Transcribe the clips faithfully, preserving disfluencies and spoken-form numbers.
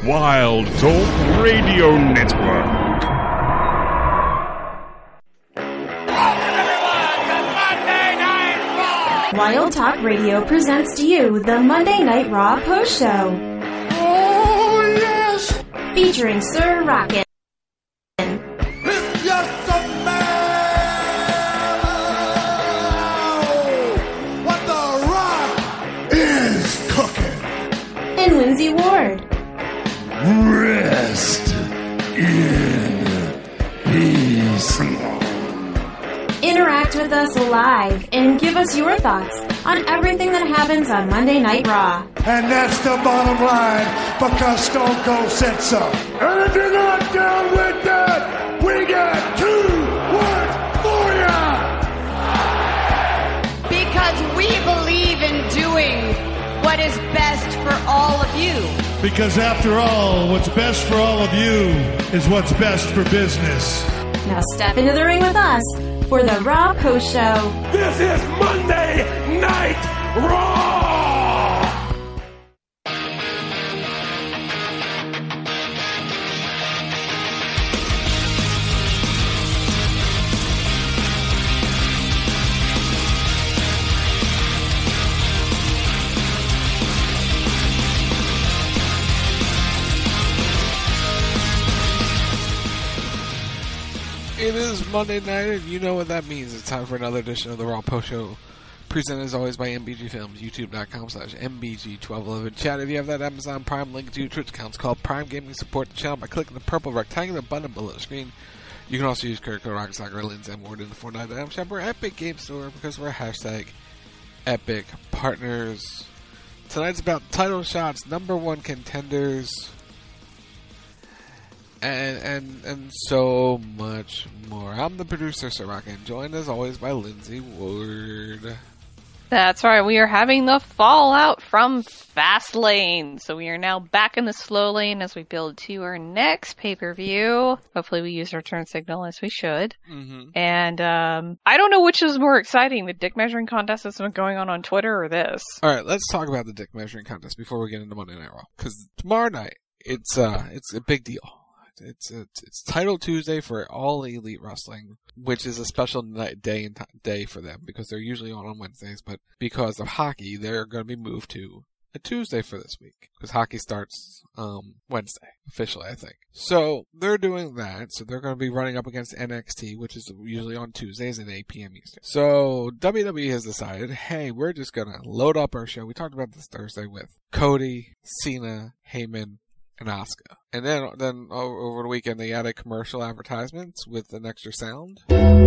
Wild Talk Radio Network. Wild Talk Radio presents to you the Monday Night Raw Post Show. Oh, yes! Featuring Sir Rocket. It's just a man! What the Rock is cooking! And Lindsay Ward. Rest in peace. Interact with us live and give us your thoughts on everything that happens on Monday Night Raw. And that's the bottom line, because Stone Cold said so. And if you're not down with that, we got two words for ya! Because we believe in doing what is best for all of you. Because after all, what's best for all of you is what's best for business. Now step into the ring with us for the Raw Post Show. This is Monday Night Raw! It is Monday night, and you know what that means. It's time for another edition of the Raw Post Show, presented as always by M B G Films, youtube.com slash MBG1211. Chat, if you have that Amazon Prime link to your Twitch account, it's called Prime Gaming. Support the channel by clicking the purple rectangular button below the screen. You can also use credit code Rocket Soccer, Lindsay, and Ward in the Fortnite item shop or Epic Game Store because we're hashtag Epic Partners. Tonight's about title shots, number one contenders, And, and and so much more. I'm the producer, Sir Rocket, and joined as always by Lindsay Ward. That's right. We are having the fallout from Fastlane. So we are now back in the slow lane as we build to our next pay-per-view. Hopefully we use our turn signal as we should. Mm-hmm. And um, I don't know which is more exciting, the dick measuring contest that's been going on on Twitter or this. All right, let's talk about the dick measuring contest before we get into Monday Night Raw. Because tomorrow night, it's uh, it's a big deal. It's it's, it's Title Tuesday for All Elite Wrestling, which is a special night, day and t- day for them because they're usually on on Wednesdays. But because of hockey, they're going to be moved to a Tuesday for this week because hockey starts um, Wednesday officially, I think. So they're doing that. So they're going to be running up against N X T, which is usually on Tuesdays at eight p.m. Eastern. So W W E has decided, hey, we're just going to load up our show. We talked about this Thursday with Cody, Cena, Heyman, and Asuka. And then then over the weekend they added commercial advertisements with an extra sound.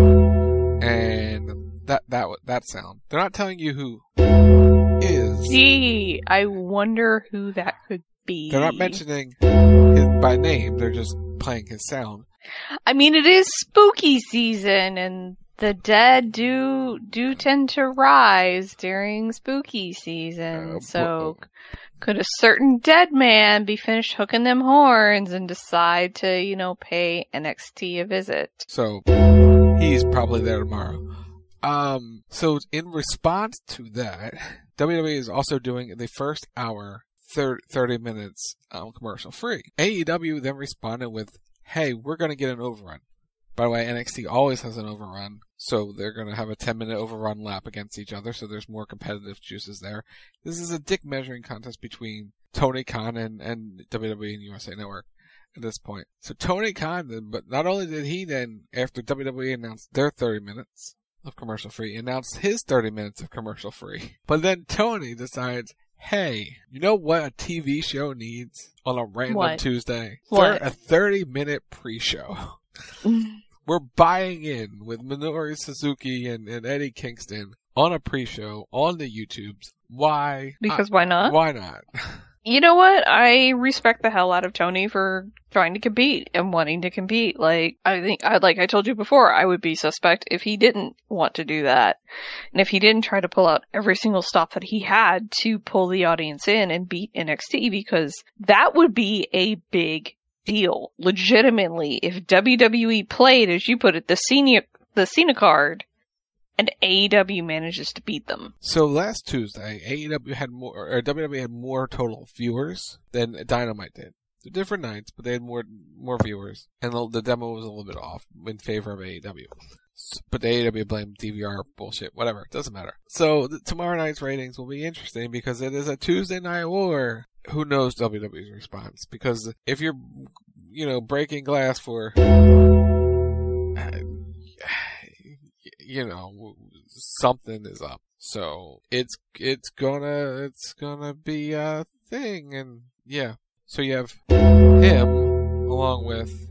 And that that that sound. They're not telling you who is. Gee, I wonder who that could be. They're not mentioning his by name, they're just playing his sound. I mean, it is spooky season and the dead do do tend to rise during spooky season. Uh, so whoa. Could a certain dead man be finished hooking them horns and decide to, you know, pay N X T a visit? So, he's probably there tomorrow. Um, so in response to that, W W E is also doing the first hour, thirty minutes, um, commercial free. A E W then responded with, hey, we're gonna get an overrun. By the way, N X T always has an overrun, so they're going to have a ten-minute overrun lap against each other, so there's more competitive juices there. This is a dick measuring contest between Tony Khan and, and W W E and U S A Network at this point. So Tony Khan, but not only did he then, after W W E announced their thirty minutes of commercial free, announced his thirty minutes of commercial free. But then Tony decides, hey, you know what a T V show needs on a random what? Tuesday? What? A thirty-minute pre-show. We're buying in with Minoru Suzuki and, and Eddie Kingston on a pre-show on the YouTubes. Why? Because I, why not? Why not? You know what? I respect the hell out of Tony for trying to compete and wanting to compete. Like, I think, I, like I told you before, I would be suspect if he didn't want to do that. And if he didn't try to pull out every single stop that he had to pull the audience in and beat N X T, because that would be a big deal. Legitimately, if W W E played, as you put it, the Cena, the Cena card, and A E W manages to beat them. So last Tuesday, A E W had more, or W W E had more total viewers than Dynamite did. They're different nights, but they had more more viewers, and the, the demo was a little bit off in favor of A E W. But the A E W blamed D V R bullshit. Whatever, doesn't matter. So the, tomorrow night's ratings will be interesting because it is a Tuesday night war. Who knows W W E's response? Because if you're, you know, breaking glass for, uh, you know, something is up. So it's it's gonna it's gonna be a thing, and yeah. So you have him along with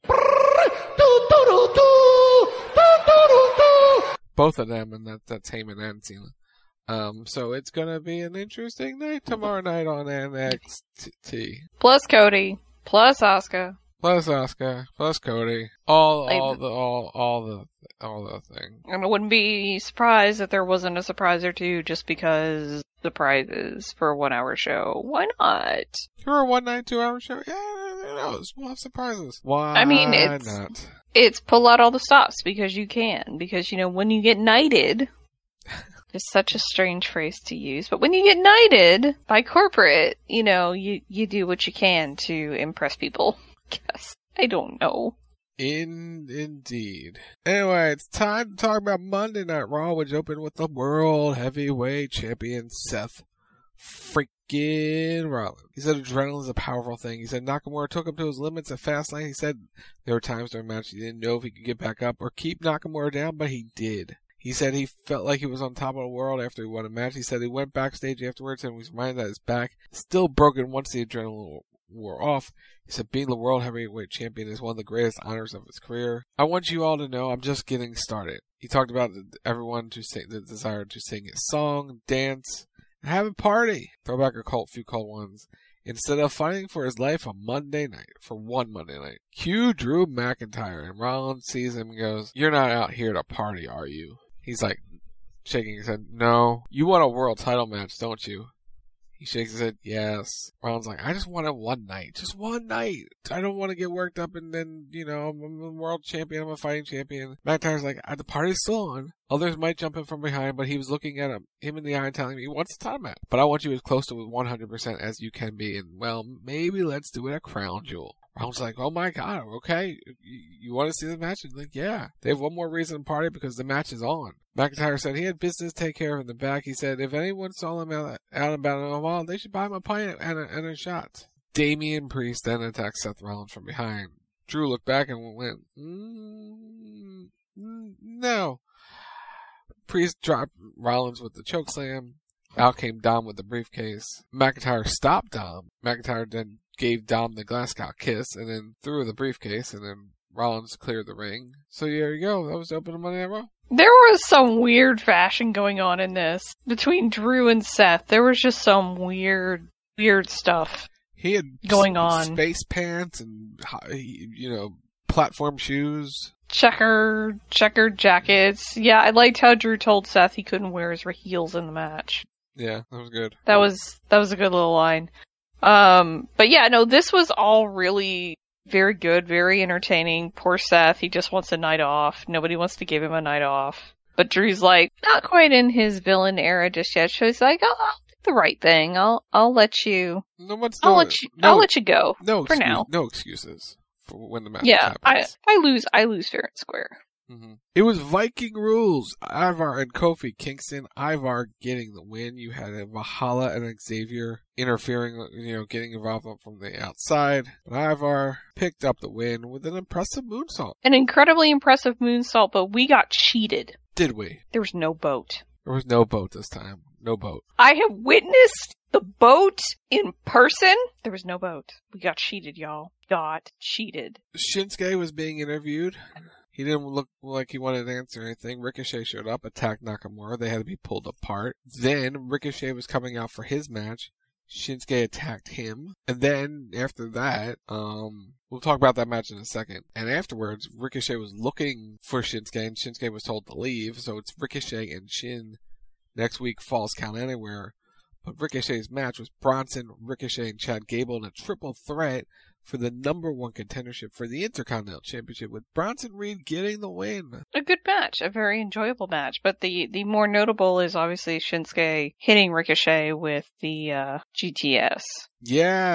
both of them, and that that's Heyman and Cena. Um, so it's gonna be an interesting night tomorrow night on N X T. Plus Cody, plus Asuka, plus Asuka, plus Cody, all like, all the all all the all the thing. And I wouldn't be surprised if there wasn't a surprise or two, just because surprises for a one-hour show. Why not? For a one night, two hour show, yeah, who knows? We'll have surprises. Why? I mean, it's not? It's pull out all the stops because you can. Because you know when you get knighted. It's such a strange phrase to use, but when you get knighted by corporate, you know, you, you do what you can to impress people. Guess. I don't know. In, indeed. Anyway, it's time to talk about Monday Night Raw, which opened with the World Heavyweight Champion Seth freaking Rollins. He said adrenaline is a powerful thing. He said Nakamura took him to his limits at Fastlane. He said there were times during the match he didn't know if he could get back up or keep Nakamura down, but he did. He said he felt like he was on top of the world after he won a match. He said he went backstage afterwards and was reminded that his back still broken once the adrenaline wore off. He said being the World Heavyweight Champion is one of the greatest honors of his career. I want you all to know I'm just getting started. He talked about everyone to sing, the desire to sing his song, dance, and have a party. Throw back a cult, few cold ones. Instead of fighting for his life on Monday night, for one Monday night. Cue Drew McIntyre, and Rollins sees him and goes, "You're not out here to party, are you?" He's like, shaking his head, "No. You want a world title match, don't you?" He shakes his head, "Yes." Rollins like, "I just want it one night. Just one night. I don't want to get worked up and then, you know, I'm a world champion, I'm a fighting champion." McIntyre's like, "The party's still on. Others might jump in from behind," but he was looking at him, him in the eye and telling me he wants a title match. "But I want you as close to one hundred percent as you can be, and, well, maybe let's do it at Crown Jewel." Rollins like, "Oh my god, okay, you, you want to see the match?" He's like, "Yeah." They have one more reason to party because the match is on. McIntyre said he had business to take care of in the back. He said if anyone saw him out, out and about in a while, they should buy him a pint and a, and a shot. Damian Priest then attacked Seth Rollins from behind. Drew looked back and went, mm, mm, no. Priest dropped Rollins with the chokeslam. Out came Dom with the briefcase. McIntyre stopped Dom. McIntyre then gave Dom the Glasgow kiss and then threw the briefcase, and then Rollins cleared the ring. So there you go. That was the opening of Monday Night Raw. There was some weird fashion going on in this. Between Drew and Seth, there was just some weird, weird stuff he had going on. Space pants and, you know, platform shoes. Checker, checkered jackets. Yeah, I liked how Drew told Seth he couldn't wear his heels in the match. Yeah, that was good. That was, that was a good little line. Um, but yeah, no, this was all really very good, very entertaining. Poor Seth, he just wants a night off. Nobody wants to give him a night off. But Drew's like, not quite in his villain era just yet. So he's like, I'll, I'll do the right thing. I'll, I'll let you, no one's I'll doing, let you, no, I'll let you go no for excuse, now. No excuses for when the match yeah, happens. I, I lose, I lose fair and square. Mm-hmm. It was Viking rules. Ivar and Kofi Kingston. Ivar getting the win. You had Valhalla and Xavier interfering, you know, getting involved from the outside. But Ivar picked up the win with an impressive moonsault. An incredibly impressive moonsault, but we got cheated. Did we? There was no boat. There was no boat this time. No boat. I have witnessed the boat in person. There was no boat. We got cheated, y'all. Got cheated. Shinsuke was being interviewed. He didn't look like he wanted to answer anything. Ricochet showed up, attacked Nakamura. They had to be pulled apart. Then Ricochet was coming out for his match. Shinsuke attacked him. And then after that, um, we'll talk about that match in a second. And afterwards, Ricochet was looking for Shinsuke, and Shinsuke was told to leave. So it's Ricochet and Shin next week, Falls Count Anywhere. But Ricochet's match was Bronson, Ricochet, and Chad Gable in a triple threat for the number one contendership for the Intercontinental Championship, with Bronson Reed getting the win. A good match, a very enjoyable match, but the, the more notable is obviously Shinsuke hitting Ricochet with the uh, G T S. Yeah,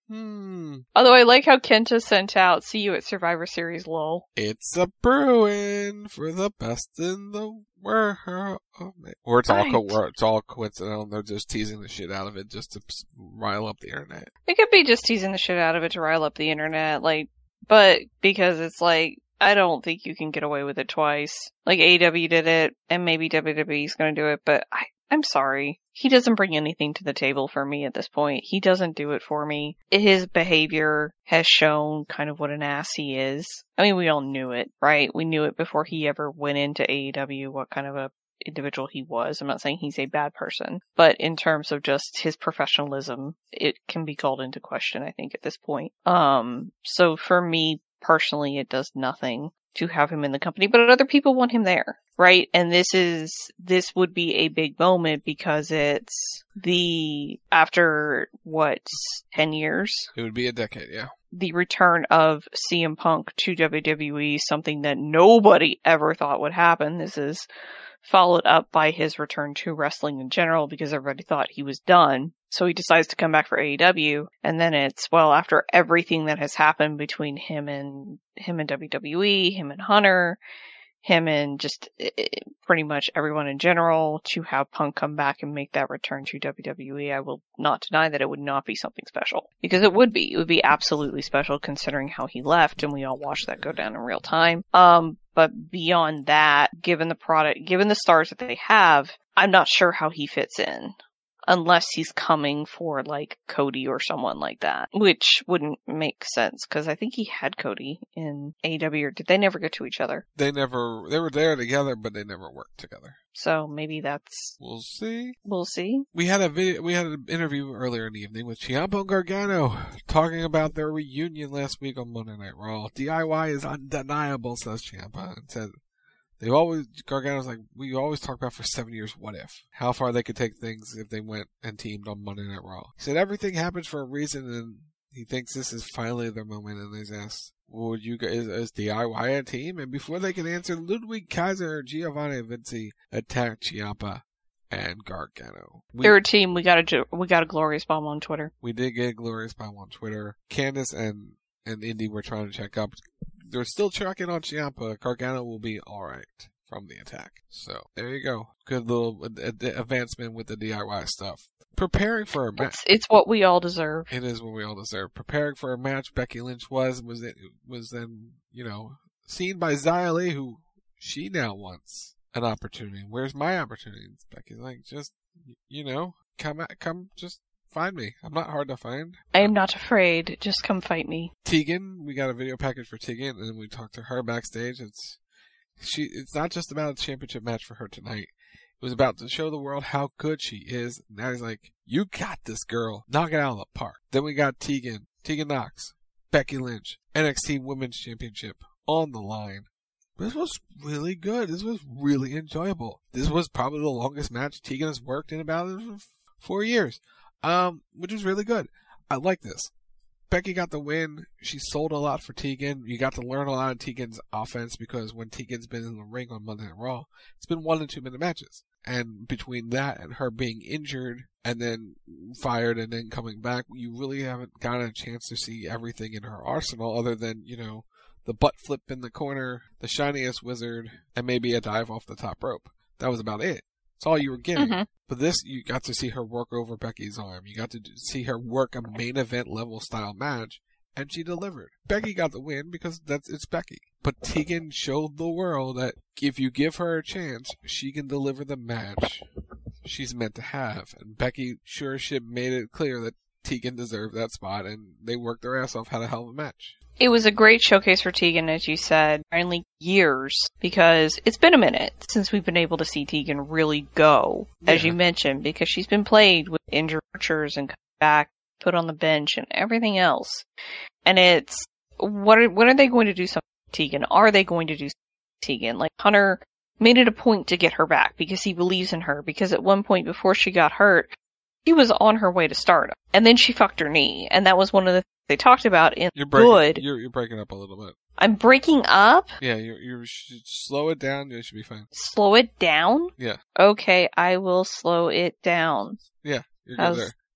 Hmm. Although I like how Kenta sent out, see you at Survivor Series, lol. It's a brewing for the best in the world. Or it's all, Right. co- or it's all coincidental. They're just teasing the shit out of it just to s- rile up the internet. It could be just teasing the shit out of it to rile up the internet, like, but because it's like, I don't think you can get away with it twice. Like, A E W did it, and maybe W W E's gonna do it, but I, I'm sorry. He doesn't bring anything to the table for me at this point. He doesn't do it for me. His behavior has shown kind of what an ass he is. I mean, we all knew it, right? We knew it before he ever went into A E W, what kind of a individual he was. I'm not saying he's a bad person, but in terms of just his professionalism, it can be called into question, I think, at this point. Um, so for me personally, it does nothing to have him in the company, but other people want him there, right? And this is, this would be a big moment because it's the, after what, ten years? It would be a decade, yeah. The return of C M Punk to W W E, something that nobody ever thought would happen. This is followed up by his return to wrestling in general because everybody thought he was done. So he decides to come back for A E W, and then it's, well, after everything that has happened between him and him and W W E, him and Hunter, him and just uh, pretty much everyone in general, to have Punk come back and make that return to W W E, I will not deny that it would not be something special. Because it would be. It would be absolutely special considering how he left, and we all watched that go down in real time. Um, but beyond that, given the product, given the stars that they have, I'm not sure how he fits in. Unless he's coming for, like, Cody or someone like that. Which wouldn't make sense, because I think he had Cody in A E W, or did they never get to each other? They never, they were there together, but they never worked together. So maybe that's... We'll see. We'll see. We had a video, we had an interview earlier in the evening with Ciampa and Gargano talking about their reunion last week on Monday Night Raw. D I Y is undeniable, says Ciampa, and said... They've always, Gargano's like, we always talk about for seven years, what if? How far they could take things if they went and teamed on Monday Night Raw. He said everything happens for a reason, and he thinks this is finally their moment, and he's asked, would you guys, is, is D I Y a team? And before they can answer, Ludwig Kaiser, Giovanni Vinci attacked Ciampa and Gargano. We, They're a team. We got a, we got a glorious bomb on Twitter. We did get a glorious bomb on Twitter. Candice and, and Indy were trying to check up. They're still checking on Ciampa. Gargano will be alright from the attack. So, there you go. Good little ad- advancement with the D I Y stuff. Preparing for a match. It's, it's what we all deserve. It is what we all deserve. Preparing for a match, Becky Lynch was, was, it, was then, you know, seen by Xia Li, who she now wants an opportunity. Where's my opportunity? Becky's like, just, you know, come, at, come, just, find me. I'm not hard to find. I am not afraid. Just come fight me. Tegan, we got a video package for Tegan, and then we talked to her backstage. It's she. It's not just about a championship match for her tonight. It was about to show the world how good she is. Now he's like, you got this, girl. Knock it out of the park. Then we got Tegan, Tegan Knox, Becky Lynch, N X T Women's Championship on the line. This was really good. This was really enjoyable. This was probably the longest match Tegan has worked in about four years. Um, which was really good. I like this. Becky got the win. She sold a lot for Tegan. You got to learn a lot of Tegan's offense because when Tegan's been in the ring on Monday Night Raw, it's been one and two minute matches. And between that and her being injured and then fired and then coming back, you really haven't gotten a chance to see everything in her arsenal other than, you know, the butt flip in the corner, the shiniest wizard, and maybe a dive off the top rope. That was about it. That's all you were getting. Mm-hmm. But this, you got to see her work over Becky's arm. You got to see her work a main event level style match, and she delivered. Becky got the win because that's it's Becky. But Tegan showed the world that if you give her a chance, she can deliver the match she's meant to have. And Becky sure as shit made it clear that Tegan deserved that spot, and they worked their ass off, had a hell of a match. It was a great showcase for Tegan, as you said, only years, because it's been a minute since we've been able to see Tegan really go, yeah. As you mentioned, because she's been played with injured archers and come back, put on the bench, and everything else. And it's, what are, when are they going to do something with Tegan? Are they going to do something with Tegan? Like, Hunter made it a point to get her back, because he believes in her, because at one point before she got hurt, she was on her way to stardom, and then she fucked her knee, and that was one of the they talked about in you're breaking, good. You're, you're breaking up a little bit. I'm breaking up? Yeah, you you should slow it down. You should be fine. Slow it down? Yeah. Okay, I will slow it down. Yeah, you're good how's, there.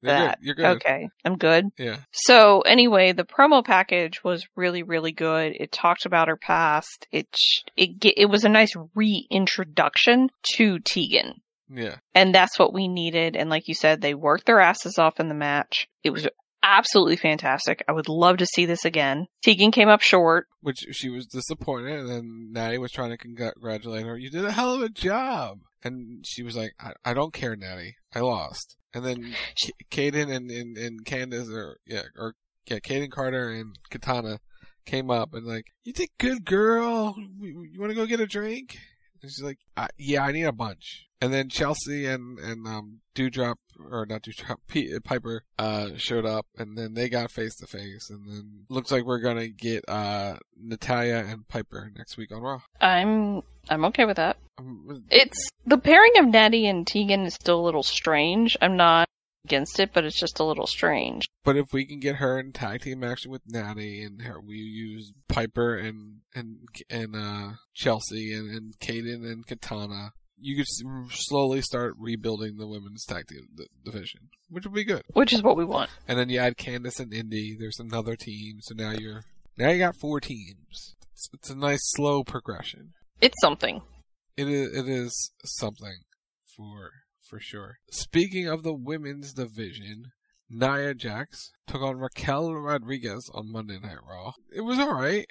You're that. good. You're good. Okay, I'm good. Yeah. So anyway, the promo package was really, really good. It talked about her past. It sh- it ge- it was a nice reintroduction to Tegan. Yeah. And that's what we needed. And like you said, they worked their asses off in the match. It was absolutely fantastic. I would love to see this again. Tegan came up short. Which she was disappointed, and then Natty was trying to congratulate her. You did a hell of a job. And she was like, I, I don't care, Natty. I lost. And then K- Kaden and, and, and Candace, or, yeah, or, yeah, Kaden Carter and Katana came up and like, you did good, girl. You want to go get a drink? And she's like, I, yeah, I need a bunch. And then Chelsea and, and, um, Dewdrop, or not Dewdrop, P- Piper, uh, showed up, and then they got face to face, and then looks like we're gonna get, uh, Natalya and Piper next week on Raw. I'm, I'm okay with that. Um, It's, the pairing of Natty and Tegan is still a little strange. I'm not against it, but it's just a little strange. But if we can get her in tag team action with Natty, and her, we use Piper and, and, and, uh, Chelsea and, and Kaden and Katana, you could slowly start rebuilding the women's tag team division, which would be good. Which is what we want. And then you add Candice and Indy. There's another team, so now you're now you got four teams. It's, it's a nice slow progression. It's something. It is. It is something for for sure. Speaking of the women's division, Nia Jax took on Raquel Rodriguez on Monday Night Raw. It was all right.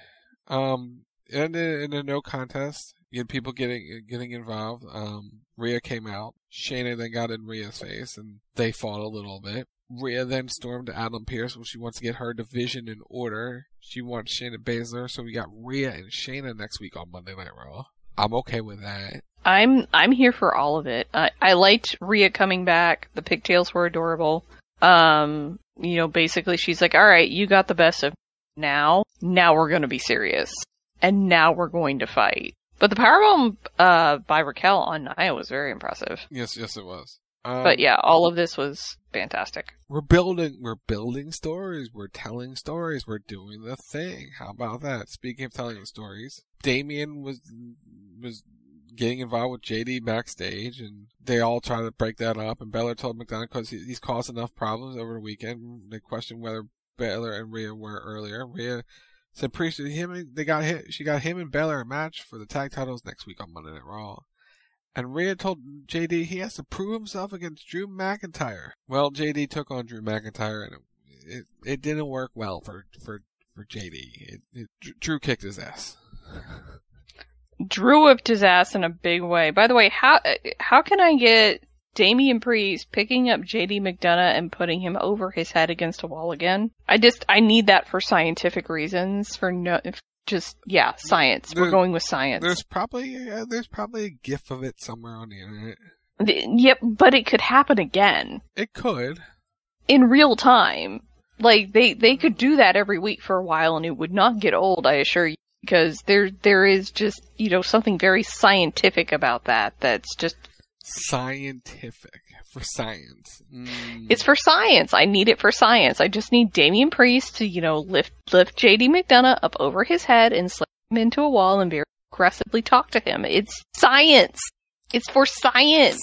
Um, it ended in a no contest. You had people getting getting involved. Um, Rhea came out. Shayna then got in Rhea's face, and they fought a little bit. Rhea then stormed to Adam Pearce when she wants to get her division in order. She wants Shayna Baszler, so we got Rhea and Shayna next week on Monday Night Raw. I'm okay with that. I'm I'm here for all of it. I, I liked Rhea coming back. The pigtails were adorable. Um, you know, basically she's like, all right, you got the best of me now. Now we're going to be serious. And now we're going to fight. But the powerbomb uh, by Raquel on Nia was very impressive. Yes, yes, it was. Um, but yeah, all of this was fantastic. We're building, we're building stories. We're telling stories. We're doing the thing. How about that? Speaking of telling stories, Damian was was getting involved with J D backstage, and they all tried to break that up. And Baylor told McDonald because he, he's caused enough problems over the weekend. They questioned whether Baylor and Rhea were earlier. Rhea said, "Priest, him, they got hit. She got him and Baylor a match for the tag titles next week on Monday Night Raw." And Rhea told J D he has to prove himself against Drew McIntyre. Well, J D took on Drew McIntyre, and it it, it didn't work well for for for J D. It, it, Drew kicked his ass. Drew whipped his ass in a big way. By the way, how how can I get Damian Priest picking up J D McDonough and putting him over his head against a wall again? I just I need that for scientific reasons. For no. Just, yeah, science. There, We're going with science. There's probably uh, there's probably a gif of it somewhere on the internet. The, yep, but it could happen again. It could. In real time. Like, they, they could do that every week for a while and it would not get old, I assure you. Because there there is just, you know, something very scientific about that that's just... Scientific. For science. Mm. It's for science. I need it for science. I just need Damian Priest to, you know, lift lift J D McDonough up over his head and slam him into a wall and very aggressively talk to him. It's science. It's for science.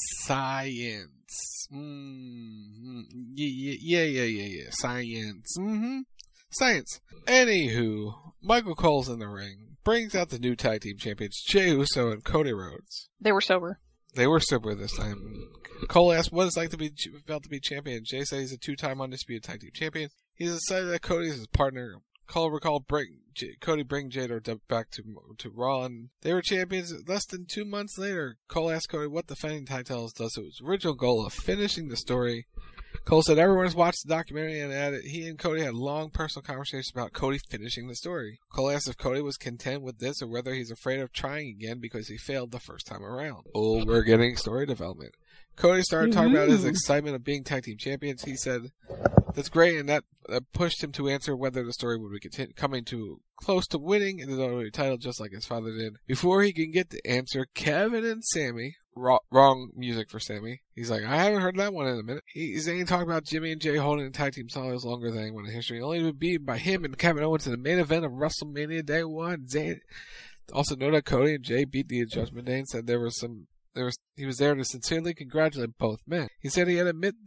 Science. Mm-hmm. Yeah, yeah, yeah, yeah, yeah. Science. Mm-hmm. Science. Anywho, Michael Cole's in the ring. Brings out the new tag team champions, Jey Uso and Cody Rhodes. They were sober. They were sober this time. Cole asked what it's like to be felt to be champion. Jay said he's a two-time undisputed tag team champion. He's excited that Cody is his partner. Cole recalled bring, J, Cody bring Jay back to to Raw, and they were champions less than two months later. Cole asked Cody what defending titles does to his original goal of finishing the story. Cole said everyone has watched the documentary and added he and Cody had long personal conversations about Cody finishing the story. Cole asked if Cody was content with this or whether he's afraid of trying again because he failed the first time around. Oh, we're getting story development. Cody started talking about his excitement of being tag team champions. He said, that's great, and that, that pushed him to answer whether the story would be continu- coming to close to winning in the W W E title just like his father did. Before he can get the answer, Kevin and Sammy, wrong, wrong music for Sammy. He's like, I haven't heard that one in a minute. He, he's saying talk about Jimmy and Jay holding the tag team titles longer than anyone in history, only to be beaten by him and Kevin Owens in the main event of WrestleMania Day One. Zay also noted that Cody and Jay beat the Adjustment Day and said there was some There was, he was there to sincerely congratulate both men. He said he had admit that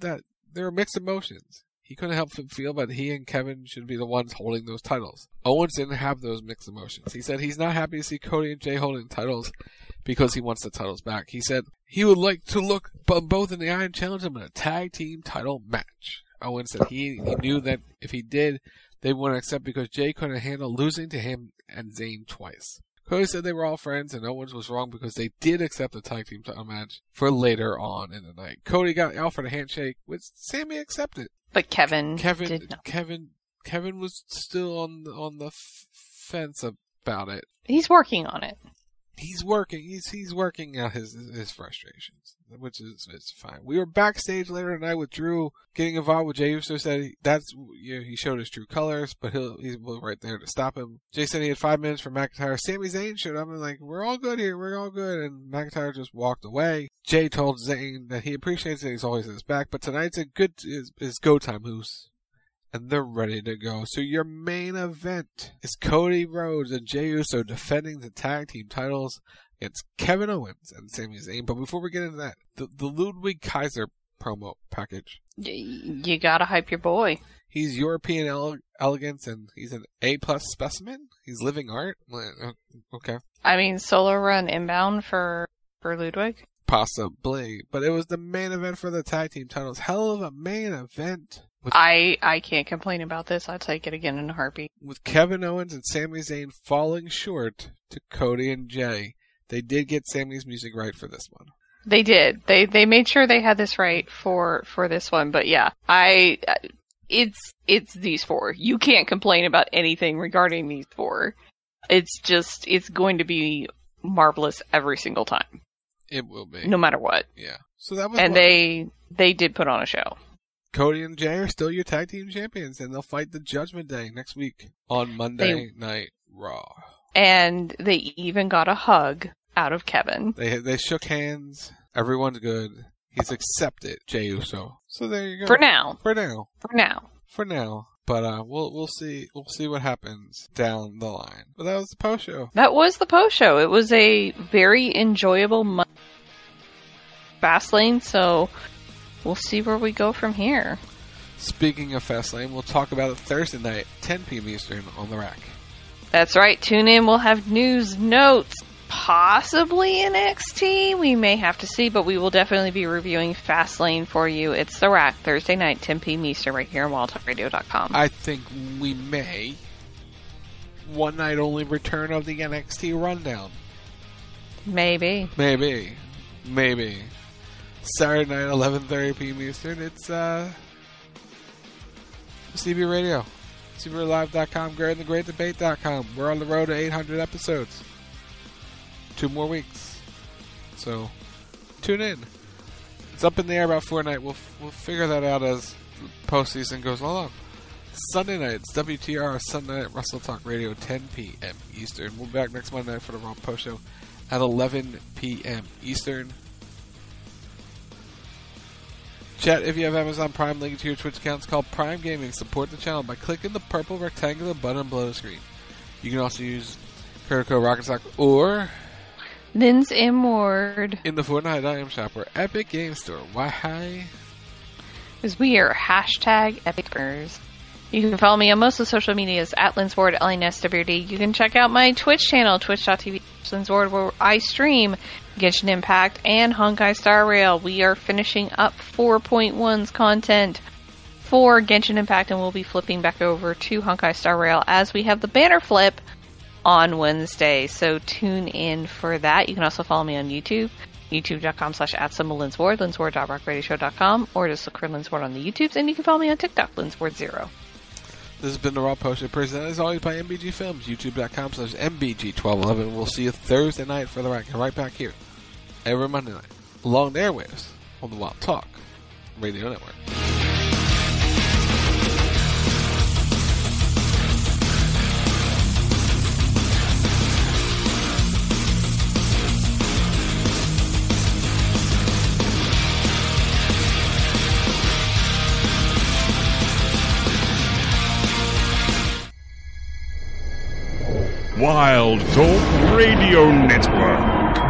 there were mixed emotions. He couldn't help but feel that he and Kevin should be the ones holding those titles. Owens didn't have those mixed emotions. He said he's not happy to see Cody and Jay holding titles because he wants the titles back. He said he would like to look both in the eye and challenge them in a tag team title match. Owens said he, he knew that if he did, they wouldn't accept because Jay couldn't handle losing to him and Zayn twice. Cody said they were all friends and Owens was wrong because they did accept the tag team title match for later on in the night. Cody got offered a handshake, which Sammy accepted. But Kevin, Kevin, did not. Kevin, Kevin was still on the, on the f- fence about it. He's working on it. He's working. He's he's working out his his frustrations, which is is fine. We were backstage later tonight with Drew getting involved with Jey Uso. Said he, that's you know, he showed his true colors, but he'll he's right there to stop him. Jay said he had five minutes for McIntyre. Sami Zayn showed up and like, we're all good here, we're all good, and McIntyre just walked away. Jay told Zayn that he appreciates that he's always at his back, but tonight's a good is, is go time, Moose. And they're ready to go. So your main event is Cody Rhodes and Jey Uso defending the tag team titles against Kevin Owens and Sami Zayn. But before we get into that, the, the Ludwig Kaiser promo package. Y- you gotta hype your boy. He's European ele- elegance and he's an A-plus specimen. He's living art. Okay. I mean, solo run inbound for, for Ludwig? Possibly. But it was the main event for the tag team titles. Hell of a main event. With, I I can't complain about this. I'll take it again in a heartbeat. With Kevin Owens and Sami Zayn falling short to Cody and Jay, they did get Sami's music right for this one. They did. They they made sure they had this right for for this one. But yeah, I it's it's these four. You can't complain about anything regarding these four. It's just it's going to be marvelous every single time. It will be, no matter what. Yeah. So that was and what... they they did put on a show. Cody and Jay are still your tag team champions, and they'll fight the Judgment Day next week on Monday they, Night Raw. And they even got a hug out of Kevin. They they shook hands. Everyone's good. He's accepted Jey Uso. So there you go. For now. For now. For now. For now. But uh, we'll we'll see we'll see what happens down the line. But that was the post show. That was the post show. It was a very enjoyable month. Fastlane. So. We'll see where we go from here. Speaking of Fastlane, we'll talk about it Thursday night, ten p.m. Eastern, on the Rack. That's right. Tune in. We'll have news, notes, possibly N X T. We may have to see, but we will definitely be reviewing Fastlane for you. It's the Rack, Thursday night, ten p.m. Eastern, right here on wild talk radio dot com. I think we may. One night only return of the N X T rundown. Maybe. Maybe. Maybe. Saturday night, eleven thirty p.m. Eastern. It's uh, C B Radio. C B live dot com, great and the great debate dot com. We're on the road to eight hundred episodes. Two more weeks. So, tune in. It's up in the air about Fortnite. We'll, we'll figure that out as the postseason goes along. Sunday night, it's W T R Sunday Night Wrestle Talk Radio, ten p.m. Eastern. We'll be back next Monday night for the Raw post show at eleven p.m. Eastern. Chat, if you have Amazon Prime, link to your Twitch account. It's called Prime Gaming. Support the channel by clicking the purple rectangular button below the screen. You can also use credit code RocketSock or Lynn's M Ward in the Fortnite item shop or Epic Game Store. Why? Because we are hashtag Epicers. You can follow me on most of the social medias at Lynn's Ward, L N S W D. You can check out my Twitch channel, twitch dot t v slash Lynn's Ward, where I stream Genshin Impact and Honkai Star Rail. We are finishing up four point one's content for Genshin Impact, and we'll be flipping back over to Honkai Star Rail as we have the banner flip on Wednesday. So tune in for that. You can also follow me on YouTube, youtube dot com slash at symbol Lynn's Ward, lynn's ward dot rock radio show dot com, or just look for Lynn's Ward on the YouTubes, and you can follow me on TikTok, Lynn's Ward zero. This has been the Raw Post Show, presented as always by M B G Films, youtube dot com slash M B G twelve eleven. We'll see you Thursday night for the Rack, and right back here every Monday night along the airwaves on the Wild Talk Radio Network. Wild Talk Radio Network.